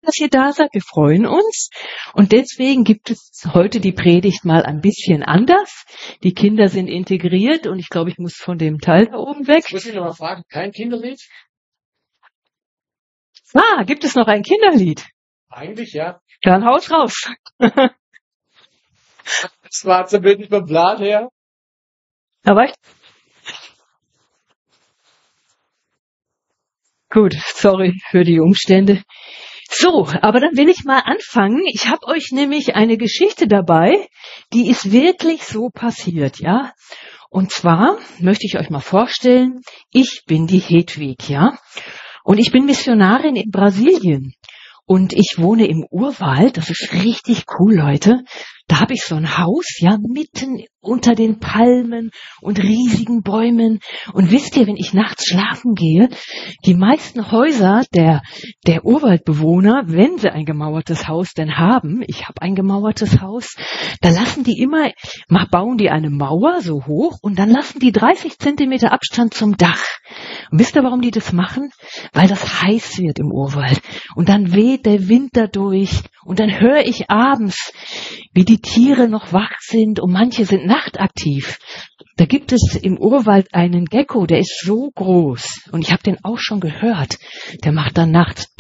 dass ihr da seid. Wir freuen uns. Und deswegen gibt es heute die Predigt mal ein bisschen anders. Die Kinder sind integriert und ich glaube, ich muss von dem Teil da oben weg. Muss ich noch mal fragen, kein Kinderlied? Gibt es noch ein Kinderlied? Eigentlich ja. Dann haut raus. Das war zumindest beim Plan her. Aber gut, sorry für die Umstände. So, aber dann will ich mal anfangen. Ich habe euch nämlich eine Geschichte dabei, die ist wirklich so passiert, ja. Und zwar möchte ich euch mal vorstellen, ich bin die Hedwig, ja. Und ich bin Missionarin in Brasilien. Und ich wohne im Urwald, das ist richtig cool, Leute. Da habe ich so ein Haus, ja, mitten unter den Palmen und riesigen Bäumen. Und wisst ihr, wenn ich nachts schlafen gehe, die meisten Häuser der Urwaldbewohner, wenn sie ein gemauertes Haus denn haben, ich habe ein gemauertes Haus, da lassen die immer, bauen die eine Mauer so hoch und dann lassen die 30 Zentimeter Abstand zum Dach. Und wisst ihr, warum die das machen? Weil das heiß wird im Urwald. Und dann weht der Wind da durch. Und dann höre ich abends, wie die Tiere noch wach sind und manche sind nachtaktiv. Da gibt es im Urwald einen Gecko, der ist so groß. Und ich habe den auch schon gehört. Der macht dann nachts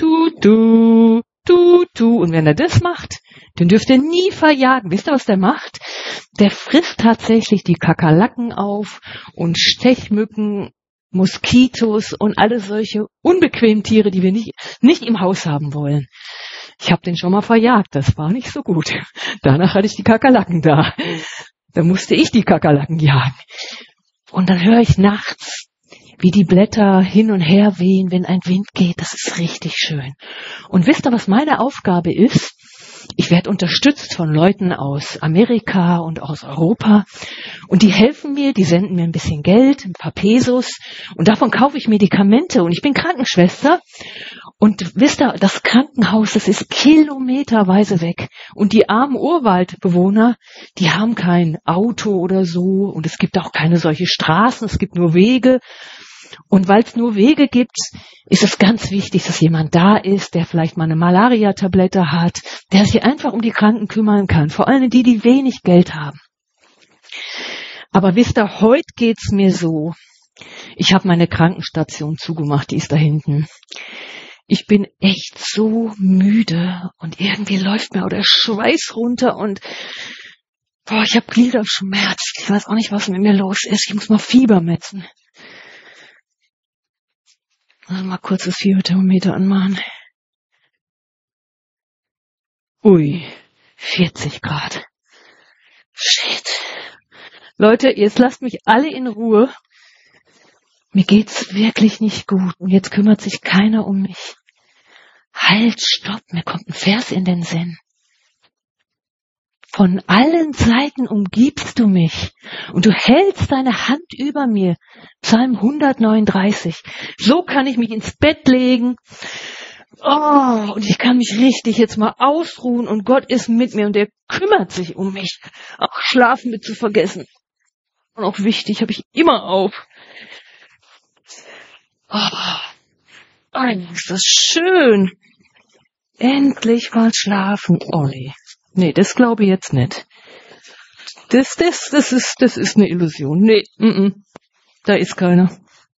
tu, tu, tu. Und wenn er das macht, den dürft ihr nie verjagen. Wisst ihr, was der macht? Der frisst tatsächlich die Kakerlaken auf und Stechmücken, Moskitos und alle solche unbequemen Tiere, die wir nicht im Haus haben wollen. Ich habe den schon mal verjagt, das war nicht so gut. Danach hatte ich die Kakerlaken da. Da musste ich die Kakerlaken jagen. Und dann höre ich nachts, wie die Blätter hin und her wehen, wenn ein Wind geht. Das ist richtig schön. Und wisst ihr, was meine Aufgabe ist? Ich werde unterstützt von Leuten aus Amerika und aus Europa und die helfen mir, die senden mir ein bisschen Geld, ein paar Pesos und davon kaufe ich Medikamente und ich bin Krankenschwester und wisst ihr, das Krankenhaus, das ist kilometerweise weg und die armen Urwaldbewohner, die haben kein Auto oder so und es gibt auch keine solche Straßen, es gibt nur Wege. Und weil es nur Wege gibt, ist es ganz wichtig, dass jemand da ist, der vielleicht mal eine Malaria-Tablette hat, der sich einfach um die Kranken kümmern kann. Vor allem die wenig Geld haben. Aber wisst ihr, heute geht's mir so. Ich habe meine Krankenstation zugemacht, die ist da hinten. Ich bin echt so müde und irgendwie läuft mir auch der Schweiß runter und ich habe Gliederschmerz. Ich weiß auch nicht, was mit mir los ist. Ich muss mal Fieber messen. Mal kurz das Fieberthermometer anmachen. Ui, 40 Grad. Shit. Leute, jetzt lasst mich alle in Ruhe. Mir geht's wirklich nicht gut und jetzt kümmert sich keiner um mich. Halt, stopp, mir kommt ein Vers in den Sinn. Von allen Seiten umgibst du mich und du hältst deine Hand über mir. Psalm 139. So kann ich mich ins Bett legen. Und ich kann mich richtig jetzt mal ausruhen und Gott ist mit mir und er kümmert sich um mich. Auch Schlafen mit zu vergessen. Und auch wichtig, habe ich immer auf. Ist das schön. Endlich mal schlafen, Olli. Nee, das glaube ich jetzt nicht. Das ist eine Illusion. Nee, da ist keiner.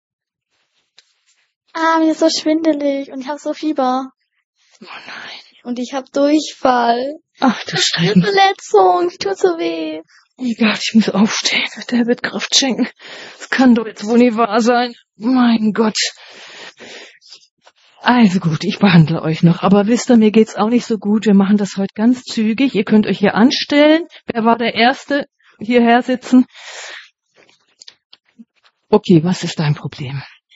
Mir ist so schwindelig und ich habe so Fieber. Oh nein. Und ich habe Durchfall. Ach, du Eine Verletzung, tut so weh. Oh Gott, ich muss aufstehen. Der wird Kraft schenken. Das kann doch jetzt wohl nicht wahr sein. Mein Gott. Also gut, ich behandle euch noch. Aber wisst ihr, mir geht's auch nicht so gut. Wir machen das heute ganz zügig. Ihr könnt euch hier anstellen. Wer war der Erste? Hierher sitzen. Okay, was ist dein Problem?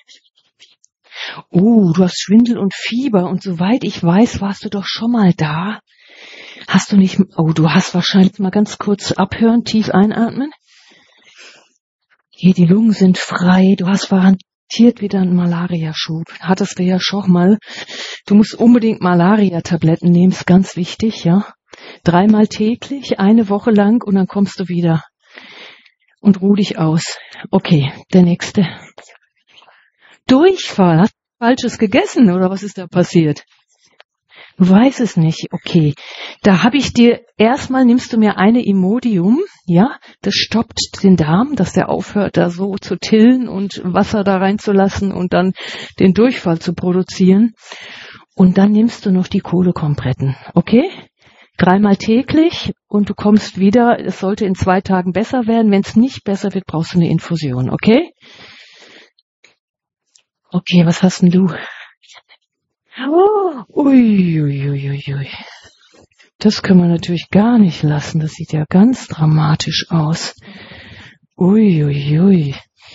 Du hast Schwindel und Fieber. Und soweit ich weiß, warst du doch schon mal da. Hast du nicht... du hast wahrscheinlich mal ganz kurz abhören, tief einatmen. Hier, die Lungen sind frei. Du hast garantiert wieder einen Malariaschub. Hattest du ja schon mal. Du musst unbedingt Malaria-Tabletten nehmen, ist ganz wichtig, ja. 3-mal täglich, 1 Woche lang und dann kommst du wieder. Und ruh dich aus. Okay, der nächste. Durchfall. Hast du Falsches gegessen oder was ist da passiert? Du weißt es nicht, okay. Da habe ich dir, erstmal nimmst du mir eine Imodium, ja, das stoppt den Darm, dass der aufhört, da so zu tillen und Wasser da reinzulassen und dann den Durchfall zu produzieren. Und dann nimmst du noch die Kohlekompretten, okay? 3-mal täglich und du kommst wieder, es sollte in 2 Tagen besser werden. Wenn es nicht besser wird, brauchst du eine Infusion, okay? Okay, was hast denn du? Oh, ui, ui, ui, ui, ui. Das können wir natürlich gar nicht lassen. Das sieht ja ganz dramatisch aus. Ui, ui, ui.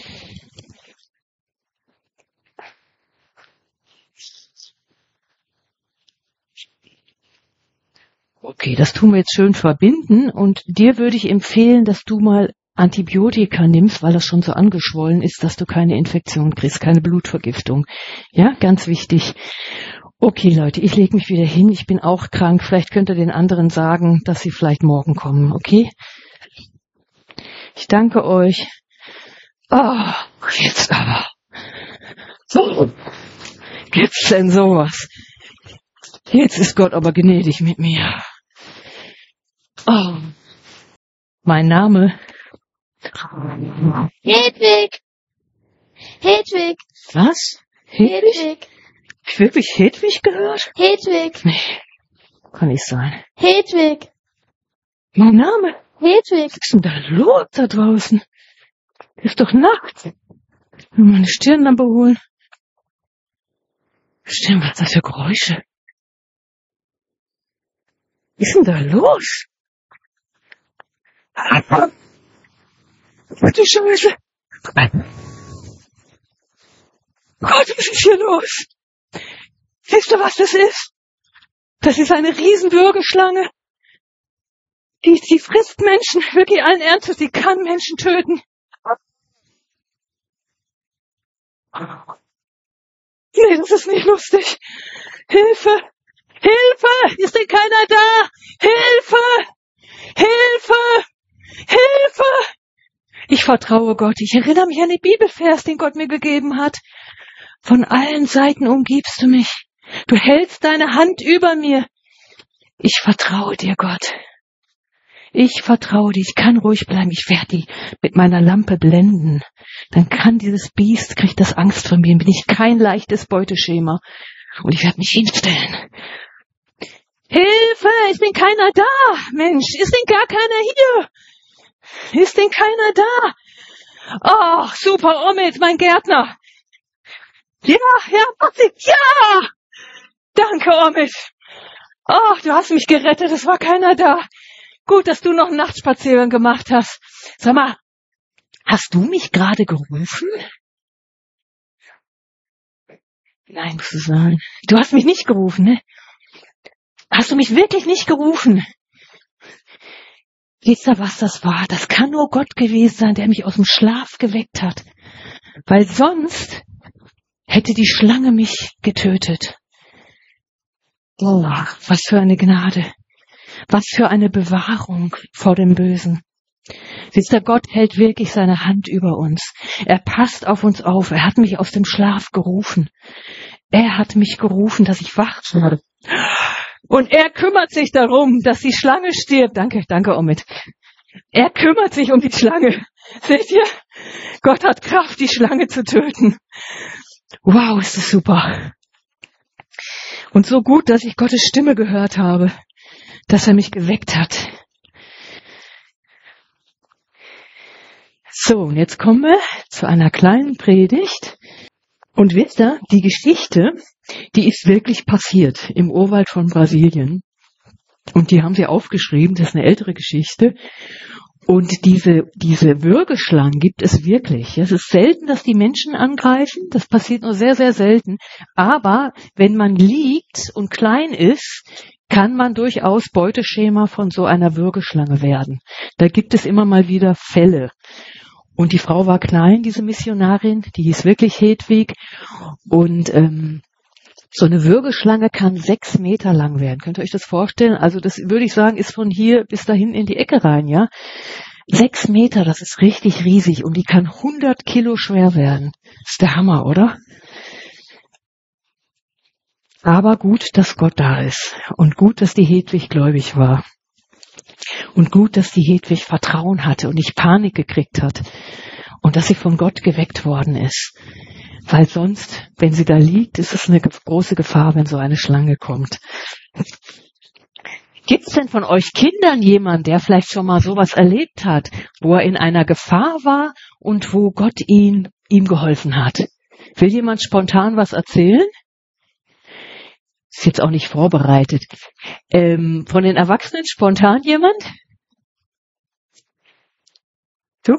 Okay, das tun wir jetzt schön verbinden und dir würde ich empfehlen, dass du mal Antibiotika nimmst, weil das schon so angeschwollen ist, dass du keine Infektion kriegst, keine Blutvergiftung. Ja, ganz wichtig. Okay, Leute, ich lege mich wieder hin. Ich bin auch krank. Vielleicht könnt ihr den anderen sagen, dass sie vielleicht morgen kommen, okay? Ich danke euch. Oh, jetzt aber. So, gibt's denn sowas? Jetzt ist Gott aber gnädig mit mir. Oh, mein Name. Hedwig! Hedwig! Was? Hedwig? Hedwig! Hab ich wirklich Hedwig gehört? Hedwig! Nee, kann nicht sein. Hedwig! Mein Name? Hedwig! Was ist denn da los da draußen? Ist doch Nacht. Ich will meine Stirnlampe holen. Stimmt, was ist das für Geräusche? Was ist denn da los? Was die Scheiße? Gott, was ist hier los? Wisst ihr, was das ist? Das ist eine Riesenwürgeschlange. Die frisst Menschen, wirklich allen Ernstes, die kann Menschen töten. Nee, das ist nicht lustig. Hilfe! Hilfe! Ist denn keiner da? Hilfe! Hilfe! Hilfe! Ich vertraue Gott. Ich erinnere mich an den Bibelvers, den Gott mir gegeben hat. Von allen Seiten umgibst du mich. Du hältst deine Hand über mir. Ich vertraue dir, Gott. Ich vertraue dir. Ich kann ruhig bleiben. Ich werde die mit meiner Lampe blenden. Dann kann dieses Biest, kriegt das Angst vor mir. Dann bin ich kein leichtes Beuteschema. Und ich werde mich hinstellen. Hilfe! Ist denn keiner da? Mensch, ist denn gar keiner hier? Ist denn keiner da? Oh, super, Omid, mein Gärtner. Ja, ja. Danke, Omid. Oh, du hast mich gerettet, es war keiner da. Gut, dass du noch einen Nachtspaziergang gemacht hast. Sag mal, hast du mich gerade gerufen? Nein, musst du sagen. Du hast mich nicht gerufen, ne? Hast du mich wirklich nicht gerufen? Wisst ihr, was das war? Das kann nur Gott gewesen sein, der mich aus dem Schlaf geweckt hat. Weil sonst hätte die Schlange mich getötet. Oh, was für eine Gnade. Was für eine Bewahrung vor dem Bösen. Wisst ihr, Gott hält wirklich seine Hand über uns. Er passt auf uns auf. Er hat mich aus dem Schlaf gerufen. Er hat mich gerufen, dass ich wach werde. Und er kümmert sich darum, dass die Schlange stirbt. Danke, Omid. Er kümmert sich um die Schlange. Seht ihr? Gott hat Kraft, die Schlange zu töten. Wow, ist das super. Und so gut, dass ich Gottes Stimme gehört habe, dass er mich geweckt hat. So, und jetzt kommen wir zu einer kleinen Predigt. Und wisst ihr, die Geschichte, die ist wirklich passiert im Urwald von Brasilien. Und die haben sie aufgeschrieben, das ist eine ältere Geschichte. Und diese Würgeschlangen gibt es wirklich. Es ist selten, dass die Menschen angreifen, das passiert nur sehr, sehr selten. Aber wenn man liegt und klein ist, kann man durchaus Beuteschema von so einer Würgeschlange werden. Da gibt es immer mal wieder Fälle. Und die Frau war klein, diese Missionarin, die hieß wirklich Hedwig. Und so eine Würgeschlange kann 6 Meter lang werden. Könnt ihr euch das vorstellen? Also das würde ich sagen, ist von hier bis dahin in die Ecke rein, ja? 6 Meter, das ist richtig riesig. Und die kann 100 Kilo schwer werden. Das ist der Hammer, oder? Aber gut, dass Gott da ist. Und gut, dass die Hedwig gläubig war. Und gut, dass die Hedwig Vertrauen hatte und nicht Panik gekriegt hat. Und dass sie von Gott geweckt worden ist. Weil sonst, wenn sie da liegt, ist es eine große Gefahr, wenn so eine Schlange kommt. Gibt es denn von euch Kindern jemanden, der vielleicht schon mal sowas erlebt hat, wo er in einer Gefahr war und wo Gott ihm geholfen hat? Will jemand spontan was erzählen? Ist jetzt auch nicht vorbereitet. Von den Erwachsenen spontan jemand? Du?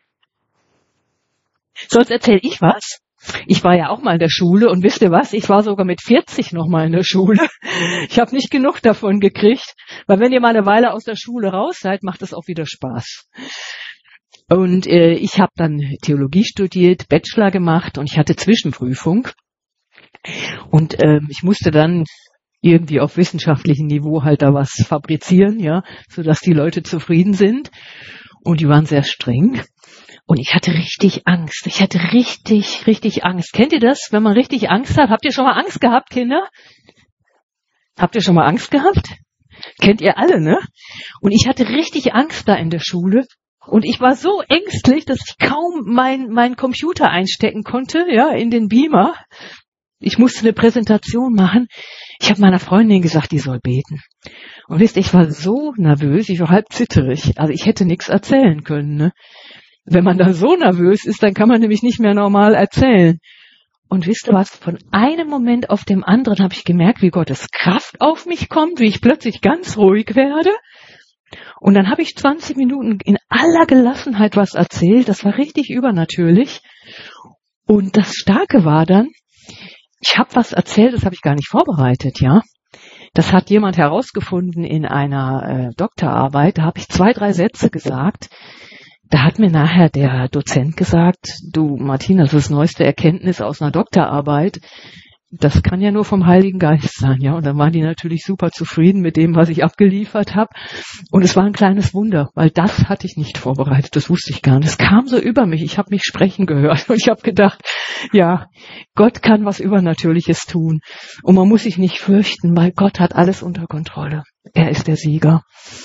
Sonst erzähle ich was. Ich war ja auch mal in der Schule und wisst ihr was? Ich war sogar mit 40 noch mal in der Schule. Ich habe nicht genug davon gekriegt, weil wenn ihr mal eine Weile aus der Schule raus seid, macht es auch wieder Spaß. Und ich habe dann Theologie studiert, Bachelor gemacht und ich hatte Zwischenprüfung. Und ich musste dann irgendwie auf wissenschaftlichem Niveau halt da was fabrizieren, ja, sodass die Leute zufrieden sind. Und die waren sehr streng. Und ich hatte richtig Angst. Ich hatte richtig Angst. Kennt ihr das, wenn man richtig Angst hat? Habt ihr schon mal Angst gehabt, Kinder? Habt ihr schon mal Angst gehabt? Kennt ihr alle, ne? Und ich hatte richtig Angst da in der Schule. Und ich war so ängstlich, dass ich kaum meinen Computer einstecken konnte, ja, in den Beamer. Ich musste eine Präsentation machen. Ich habe meiner Freundin gesagt, die soll beten. Und wisst ihr, ich war so nervös, ich war halb zitterig. Also ich hätte nichts erzählen können, ne? Wenn man da so nervös ist, dann kann man nämlich nicht mehr normal erzählen. Und wisst ihr was? Von einem Moment auf dem anderen habe ich gemerkt, wie Gottes Kraft auf mich kommt, wie ich plötzlich ganz ruhig werde. Und dann habe ich 20 Minuten in aller Gelassenheit was erzählt. Das war richtig übernatürlich. Und das Starke war dann, ich habe was erzählt, das habe ich gar nicht vorbereitet, ja. Das hat jemand herausgefunden in einer Doktorarbeit. Da habe ich 2, 3 Sätze gesagt. Da hat mir nachher der Dozent gesagt, du Martina, das ist das neueste Erkenntnis aus einer Doktorarbeit. Das kann ja nur vom Heiligen Geist sein, ja. Und dann waren die natürlich super zufrieden mit dem, was ich abgeliefert habe. Und es war ein kleines Wunder, weil das hatte ich nicht vorbereitet, das wusste ich gar nicht. Es kam so über mich, ich habe mich sprechen gehört und ich habe gedacht, ja, Gott kann was Übernatürliches tun. Und man muss sich nicht fürchten, weil Gott hat alles unter Kontrolle. Er ist der Sieger.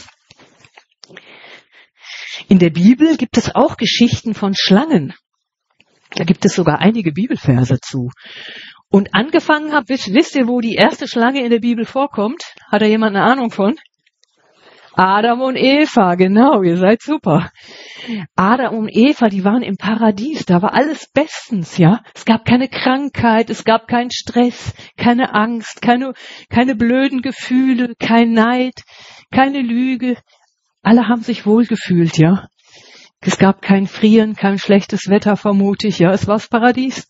In der Bibel gibt es auch Geschichten von Schlangen. Da gibt es sogar einige Bibelverse zu. Und angefangen habe, wisst ihr, wo die erste Schlange in der Bibel vorkommt? Hat da jemand eine Ahnung von? Adam und Eva, genau, ihr seid super. Adam und Eva, die waren im Paradies, da war alles bestens, ja. Es gab keine Krankheit, es gab keinen Stress, keine Angst, keine blöden Gefühle, kein Neid, keine Lüge. Alle haben sich wohlgefühlt, ja. Es gab kein Frieren, kein schlechtes Wetter, vermute ich, ja. Es war das Paradies.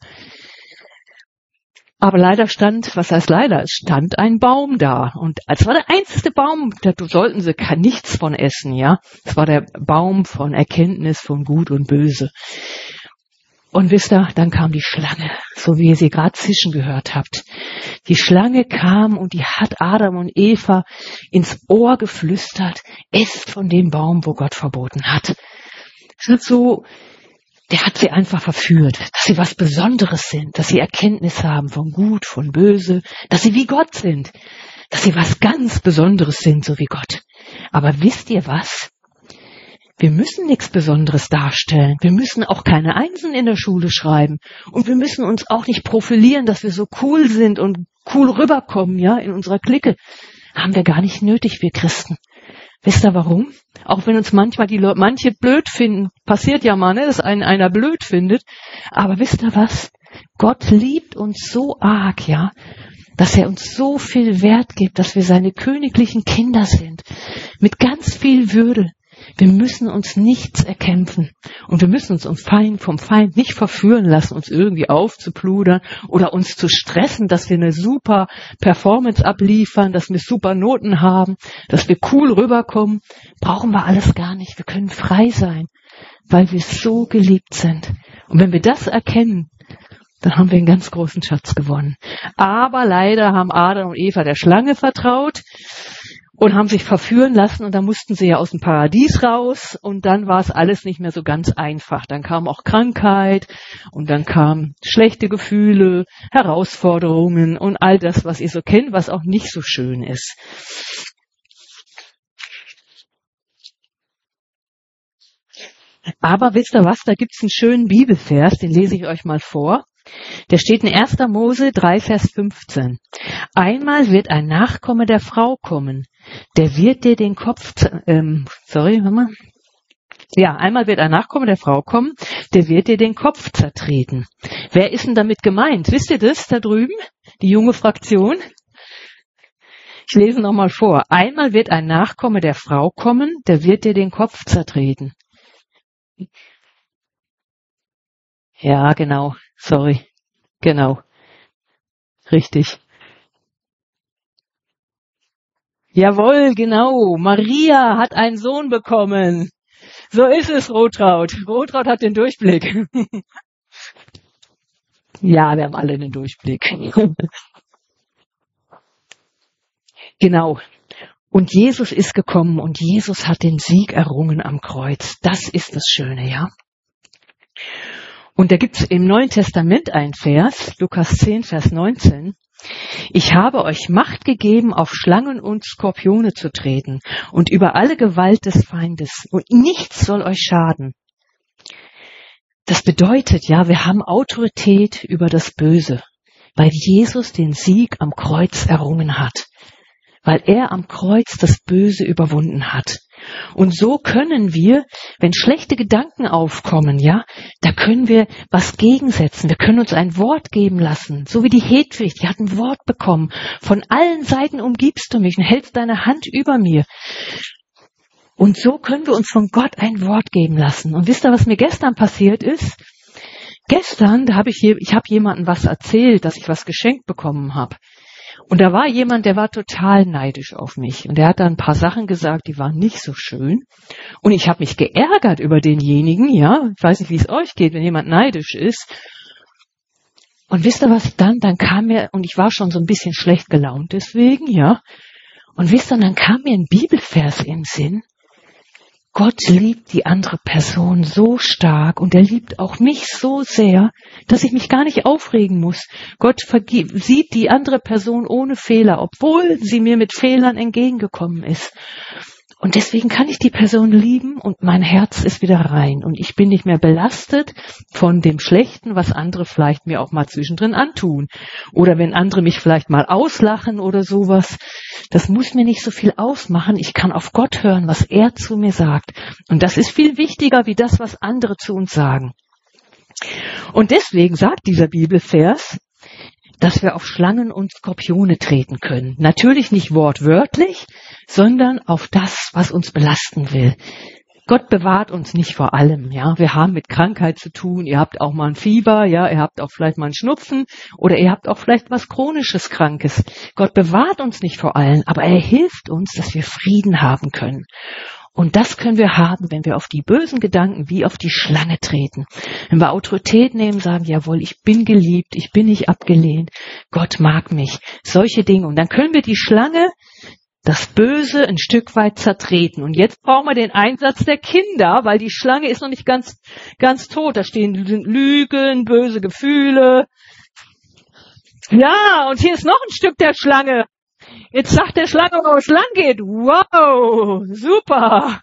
Aber leider was heißt leider? Es stand ein Baum da. Und es war der einzige Baum, da sollten sie nichts von essen, ja. Es war der Baum von Erkenntnis von Gut und Böse. Und wisst ihr, dann kam die Schlange, so wie ihr sie gerade zischen gehört habt. Die Schlange kam und die hat Adam und Eva ins Ohr geflüstert, esst von dem Baum, wo Gott verboten hat. Das ist so, der hat sie einfach verführt, dass sie was Besonderes sind, dass sie Erkenntnis haben von Gut, von Böse, dass sie wie Gott sind, dass sie was ganz Besonderes sind, so wie Gott. Aber wisst ihr was? Wir müssen nichts Besonderes darstellen. Wir müssen auch keine Einsen in der Schule schreiben. Und wir müssen uns auch nicht profilieren, dass wir so cool sind und cool rüberkommen, ja, in unserer Clique. Haben wir gar nicht nötig, wir Christen. Wisst ihr warum? Auch wenn uns manchmal die Leute, manche blöd finden. Passiert ja mal, ne, dass einer blöd findet. Aber wisst ihr was? Gott liebt uns so arg, ja, dass er uns so viel Wert gibt, dass wir seine königlichen Kinder sind. Mit ganz viel Würde. Wir müssen uns nichts erkämpfen und wir müssen uns vom Feind nicht verführen lassen, uns irgendwie aufzupludern oder uns zu stressen, dass wir eine super Performance abliefern, dass wir super Noten haben, dass wir cool rüberkommen. Brauchen wir alles gar nicht. Wir können frei sein, weil wir so geliebt sind. Und wenn wir das erkennen, dann haben wir einen ganz großen Schatz gewonnen. Aber leider haben Adam und Eva der Schlange vertraut. und haben sich verführen lassen und dann mussten sie ja aus dem Paradies raus und dann war es alles nicht mehr so ganz einfach. Dann kam auch Krankheit und dann kamen schlechte Gefühle, Herausforderungen und all das, was ihr so kennt, was auch nicht so schön ist. Aber wisst ihr was, da gibt's einen schönen Bibelvers, den lese ich euch mal vor. Der steht in 1. Mose 3, Vers 15. Einmal wird ein Nachkomme der Frau kommen, der wird dir den Kopf, einmal wird ein Nachkomme der Frau kommen, der wird dir den Kopf zertreten. Wer ist denn damit gemeint? Wisst ihr das da drüben? Die junge Fraktion? Ich lese nochmal vor. Einmal wird ein Nachkomme der Frau kommen, der wird dir den Kopf zertreten. Ja, genau. Sorry. Genau. Richtig. Jawohl, genau. Maria hat einen Sohn bekommen. So ist es, Rotraud. Rotraud hat den Durchblick. Ja, wir haben alle den Durchblick. Genau. Und Jesus ist gekommen und Jesus hat den Sieg errungen am Kreuz. Das ist das Schöne, ja. Und da gibt's im Neuen Testament einen Vers, Lukas 10, Vers 19. Ich habe euch Macht gegeben, auf Schlangen und Skorpione zu treten und über alle Gewalt des Feindes. Und nichts soll euch schaden. Das bedeutet, ja, wir haben Autorität über das Böse, weil Jesus den Sieg am Kreuz errungen hat. Weil er am Kreuz das Böse überwunden hat. Und so können wir, wenn schlechte Gedanken aufkommen, ja, da können wir was gegensetzen. Wir können uns ein Wort geben lassen. So wie die Hedwig, die hat ein Wort bekommen. Von allen Seiten umgibst du mich und hältst deine Hand über mir. Und so können wir uns von Gott ein Wort geben lassen. Und wisst ihr, was mir gestern passiert ist? Gestern, ich habe jemandem was erzählt, dass ich was geschenkt bekommen habe. Und da war jemand, der war total neidisch auf mich. Und der hat da ein paar Sachen gesagt, die waren nicht so schön. Und ich habe mich geärgert über denjenigen, ja. Ich weiß nicht, wie es euch geht, wenn jemand neidisch ist. Und wisst ihr was dann? Dann kam mir, und ich war schon so ein bisschen schlecht gelaunt deswegen, ja. Und wisst ihr, dann kam mir ein Bibelvers im Sinn. Gott liebt die andere Person so stark und er liebt auch mich so sehr, dass ich mich gar nicht aufregen muss. Gott sieht die andere Person ohne Fehler, obwohl sie mir mit Fehlern entgegengekommen ist. Und deswegen kann ich die Person lieben und mein Herz ist wieder rein und ich bin nicht mehr belastet von dem Schlechten, was andere vielleicht mir auch mal zwischendrin antun. Oder wenn andere mich vielleicht mal auslachen oder sowas. Das muss mir nicht so viel ausmachen. Ich kann auf Gott hören, was er zu mir sagt. Und das ist viel wichtiger wie das, was andere zu uns sagen. Und deswegen sagt dieser Bibelvers, dass wir auf Schlangen und Skorpione treten können. Natürlich nicht wortwörtlich, sondern auf das, was uns belasten will. Gott bewahrt uns nicht vor allem, ja. Wir haben mit Krankheit zu tun. Ihr habt auch mal ein Fieber, ja. Ihr habt auch vielleicht mal einen Schnupfen oder ihr habt auch vielleicht was Chronisches, Krankes. Gott bewahrt uns nicht vor allem, aber er hilft uns, dass wir Frieden haben können. Und das können wir haben, wenn wir auf die bösen Gedanken wie auf die Schlange treten. Wenn wir Autorität nehmen, sagen, jawohl, ich bin geliebt, ich bin nicht abgelehnt, Gott mag mich. Solche Dinge. Und dann können wir die Schlange, das Böse, ein Stück weit zertreten. Und jetzt brauchen wir den Einsatz der Kinder, weil die Schlange ist noch nicht ganz tot. Da stehen Lügen, böse Gefühle. Ja, und hier ist noch ein Stück der Schlange. Jetzt sagt der Schlange, wo es lang geht. Wow, super.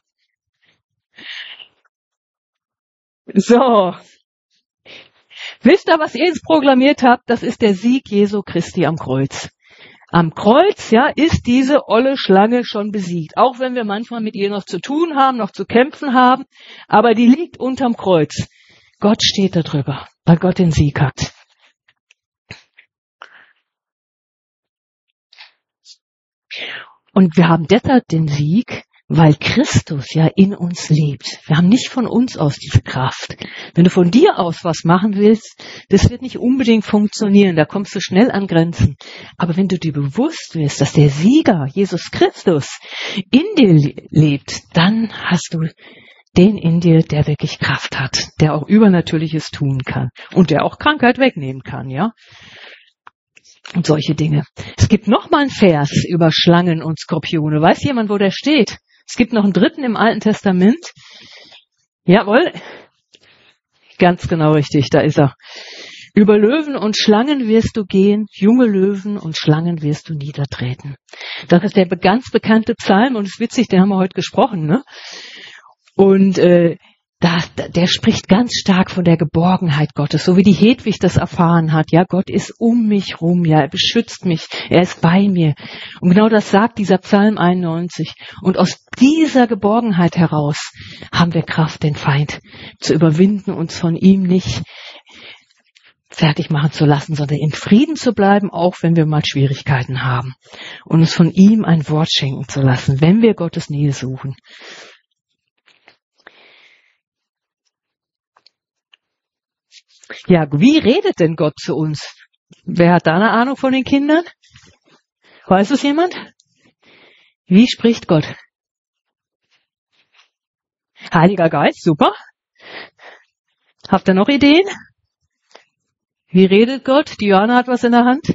So. Wisst ihr, was ihr jetzt proklamiert habt? Das ist der Sieg Jesu Christi am Kreuz. Am Kreuz, ja, ist diese olle Schlange schon besiegt. Auch wenn wir manchmal mit ihr noch zu tun haben, noch zu kämpfen haben. Aber die liegt unterm Kreuz. Gott steht da drüber, weil Gott den Sieg hat. Und wir haben deshalb den Sieg, weil Christus ja in uns lebt. Wir haben nicht von uns aus diese Kraft. Wenn du von dir aus was machen willst, das wird nicht unbedingt funktionieren, da kommst du schnell an Grenzen. Aber wenn du dir bewusst wirst, dass der Sieger, Jesus Christus, in dir lebt, dann hast du den in dir, der wirklich Kraft hat, der auch Übernatürliches tun kann und der auch Krankheit wegnehmen kann, ja. und solche Dinge. Es gibt noch mal einen Vers über Schlangen und Skorpione. Weiß jemand, wo der steht? Es gibt noch einen dritten im Alten Testament. Jawohl, ganz genau richtig, da ist er. Über Löwen und Schlangen wirst du gehen, junge Löwen und Schlangen wirst du niedertreten. Das ist der ganz bekannte Psalm und es ist witzig, den haben wir heute gesprochen, ne? Und der spricht ganz stark von der Geborgenheit Gottes, so wie die Hedwig das erfahren hat. Ja, Gott ist um mich rum, ja, er beschützt mich, er ist bei mir. Und genau das sagt dieser Psalm 91. Und aus dieser Geborgenheit heraus haben wir Kraft, den Feind zu überwinden, uns von ihm nicht fertig machen zu lassen, sondern in Frieden zu bleiben, auch wenn wir mal Schwierigkeiten haben. Und uns von ihm ein Wort schenken zu lassen, wenn wir Gottes Nähe suchen. Ja, wie redet denn Gott zu uns? Wer hat da eine Ahnung von den Kindern? Weiß es jemand? Wie spricht Gott? Heiliger Geist, super. Habt ihr noch Ideen? Wie redet Gott? Die Johanna hat was in der Hand.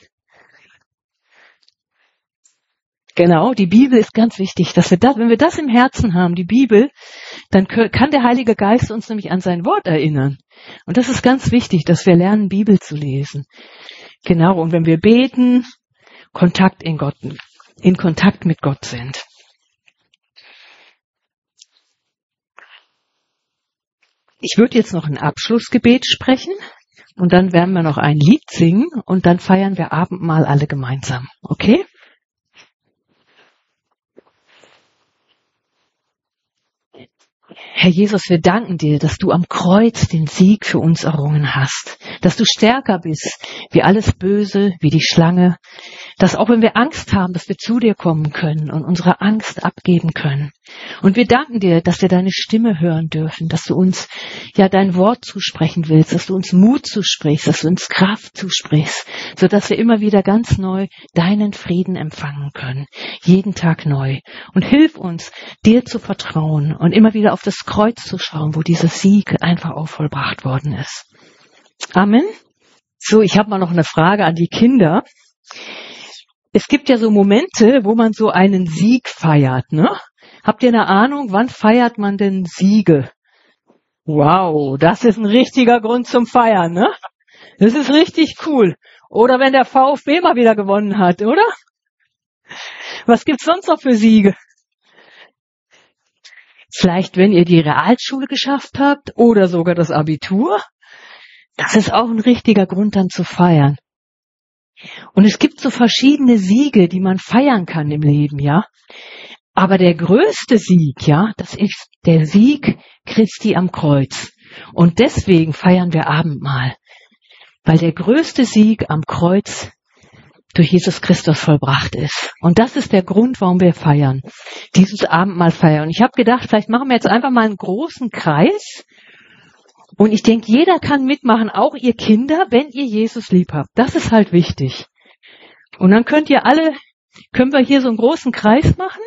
Genau, die Bibel ist ganz wichtig, dass wir das, wenn wir das im Herzen haben, die Bibel, dann kann der Heilige Geist uns nämlich an sein Wort erinnern. Und das ist ganz wichtig, dass wir lernen, Bibel zu lesen. Genau, und wenn wir beten, in Kontakt mit Gott sind. Ich würde jetzt noch ein Abschlussgebet sprechen und dann werden wir noch ein Lied singen und dann feiern wir Abendmahl alle gemeinsam. Okay? Herr Jesus, wir danken dir, dass du am Kreuz den Sieg für uns errungen hast, dass du stärker bist wie alles Böse, wie die Schlange, dass auch wenn wir Angst haben, dass wir zu dir kommen können und unsere Angst abgeben können. Und wir danken dir, dass wir deine Stimme hören dürfen, dass du uns ja dein Wort zusprechen willst, dass du uns Mut zusprichst, dass du uns Kraft zusprichst, sodass wir immer wieder ganz neu deinen Frieden empfangen können, jeden Tag neu. Und hilf uns, dir zu vertrauen und immer wieder auf das Kreuz zu schauen, wo dieser Sieg einfach auch vollbracht worden ist. Amen. So, ich habe mal noch eine Frage an die Kinder. Es gibt ja so Momente, wo man so einen Sieg feiert, ne? Habt ihr eine Ahnung, wann feiert man denn Siege? Wow, das ist ein richtiger Grund zum Feiern, ne? Das ist richtig cool. Oder wenn der VfB mal wieder gewonnen hat, oder? Was gibt's sonst noch für Siege? Vielleicht, wenn ihr die Realschule geschafft habt oder sogar das Abitur. Das ist auch ein richtiger Grund dann zu feiern. Und es gibt so verschiedene Siege, die man feiern kann im Leben, ja. Aber der größte Sieg, ja, das ist der Sieg Christi am Kreuz. Und deswegen feiern wir Abendmahl. Weil der größte Sieg am Kreuz durch Jesus Christus vollbracht ist. Und das ist der Grund, warum wir feiern. Dieses Abendmahl feiern. Und ich habe gedacht, vielleicht machen wir jetzt einfach mal einen großen Kreis. Und ich denke, jeder kann mitmachen, auch ihr Kinder, wenn ihr Jesus lieb habt. Das ist halt wichtig. Und dann können wir hier so einen großen Kreis machen.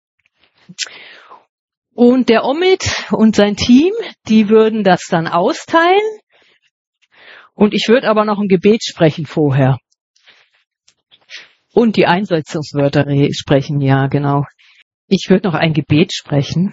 Und der Omid und sein Team, die würden das dann austeilen. Und ich würde aber noch ein Gebet sprechen vorher. Und die Einsetzungswörter sprechen, ja, genau. Ich würde noch ein Gebet sprechen.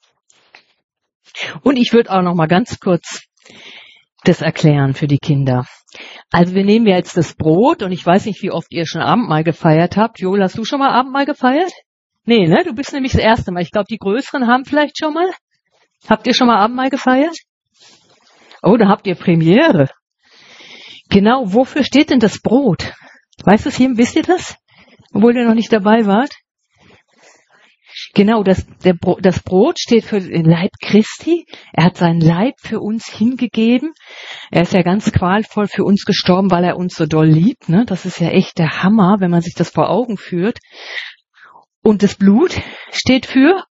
Und ich würde auch noch mal ganz kurz das erklären für die Kinder. Also wir nehmen jetzt das Brot und ich weiß nicht, wie oft ihr schon Abendmahl gefeiert habt. Joel, hast du schon mal Abendmahl gefeiert? Nee, ne? Du bist nämlich das erste Mal. Ich glaube, die Größeren haben vielleicht schon mal. Habt ihr schon mal Abendmahl gefeiert? Oh, da habt ihr Premiere. Genau, wofür steht denn das Brot? Wisst ihr das? Obwohl ihr noch nicht dabei wart? Genau, das Brot steht für den Leib Christi. Er hat seinen Leib für uns hingegeben. Er ist ja ganz qualvoll für uns gestorben, weil er uns so doll liebt. Ne? Das ist ja echt der Hammer, wenn man sich das vor Augen führt. Und das Blut steht für?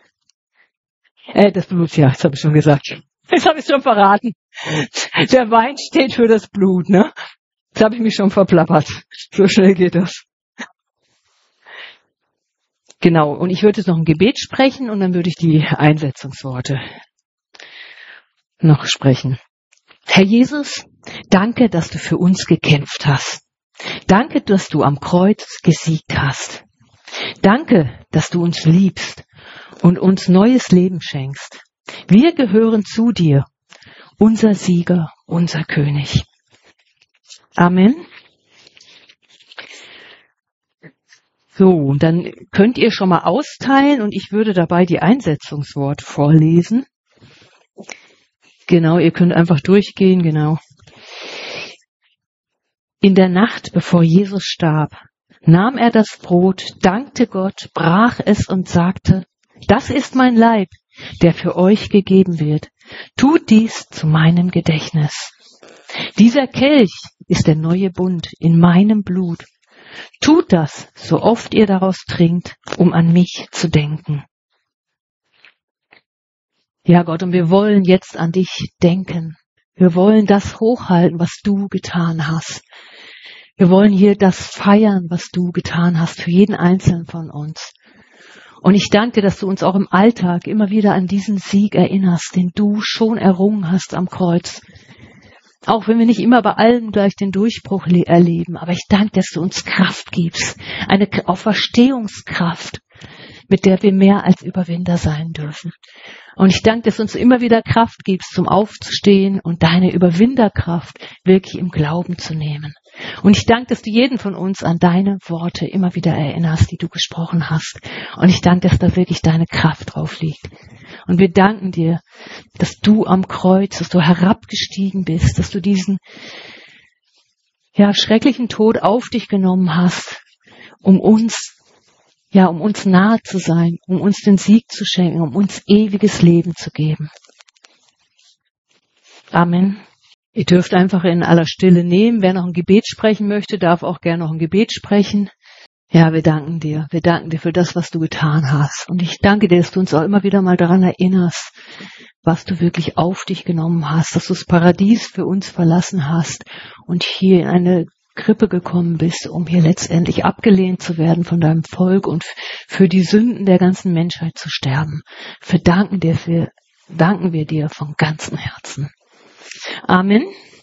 Das Blut, ja, das habe ich schon gesagt. Das habe ich schon verraten. Der Wein steht für das Blut, ne? Das habe ich mich schon verplappert. So schnell geht das. Genau, und ich würde jetzt noch ein Gebet sprechen und dann würde ich die Einsetzungsworte noch sprechen. Herr Jesus, danke, dass du für uns gekämpft hast. Danke, dass du am Kreuz gesiegt hast. Danke, dass du uns liebst und uns neues Leben schenkst. Wir gehören zu dir, unser Sieger, unser König. Amen. So, und dann könnt ihr schon mal austeilen und ich würde dabei die Einsetzungsworte vorlesen. Genau, ihr könnt einfach durchgehen, genau. In der Nacht, bevor Jesus starb, nahm er das Brot, dankte Gott, brach es und sagte, das ist mein Leib, der für euch gegeben wird. Tut dies zu meinem Gedächtnis. Dieser Kelch ist der neue Bund in meinem Blut. Tut das, so oft ihr daraus trinkt, um an mich zu denken. Ja, Gott, und wir wollen jetzt an dich denken. Wir wollen das hochhalten, was du getan hast. Wir wollen hier das feiern, was du getan hast, für jeden Einzelnen von uns. Und ich danke dir, dass du uns auch im Alltag immer wieder an diesen Sieg erinnerst, den du schon errungen hast am Kreuz. Auch wenn wir nicht immer bei allem gleich den Durchbruch erleben. Aber ich danke, dass du uns Kraft gibst. Eine Auferstehungskraft, mit der wir mehr als Überwinder sein dürfen. Und ich danke, dass du uns immer wieder Kraft gibst, zum Aufzustehen und deine Überwinderkraft wirklich im Glauben zu nehmen. Und ich danke, dass du jeden von uns an deine Worte immer wieder erinnerst, die du gesprochen hast. Und ich danke, dass da wirklich deine Kraft drauf liegt. Und wir danken dir, dass du am Kreuz, dass du herabgestiegen bist, dass du diesen schrecklichen Tod auf dich genommen hast, um uns nahe zu sein, um uns den Sieg zu schenken, um uns ewiges Leben zu geben. Amen. Ihr dürft einfach in aller Stille nehmen. Wer noch ein Gebet sprechen möchte, darf auch gerne noch ein Gebet sprechen. Ja, wir danken dir. Wir danken dir für das, was du getan hast. Und ich danke dir, dass du uns auch immer wieder mal daran erinnerst, was du wirklich auf dich genommen hast, dass du das Paradies für uns verlassen hast und hier in eine Krippe gekommen bist, um hier letztendlich abgelehnt zu werden von deinem Volk und für die Sünden der ganzen Menschheit zu sterben. Danken wir dir von ganzem Herzen. Amen.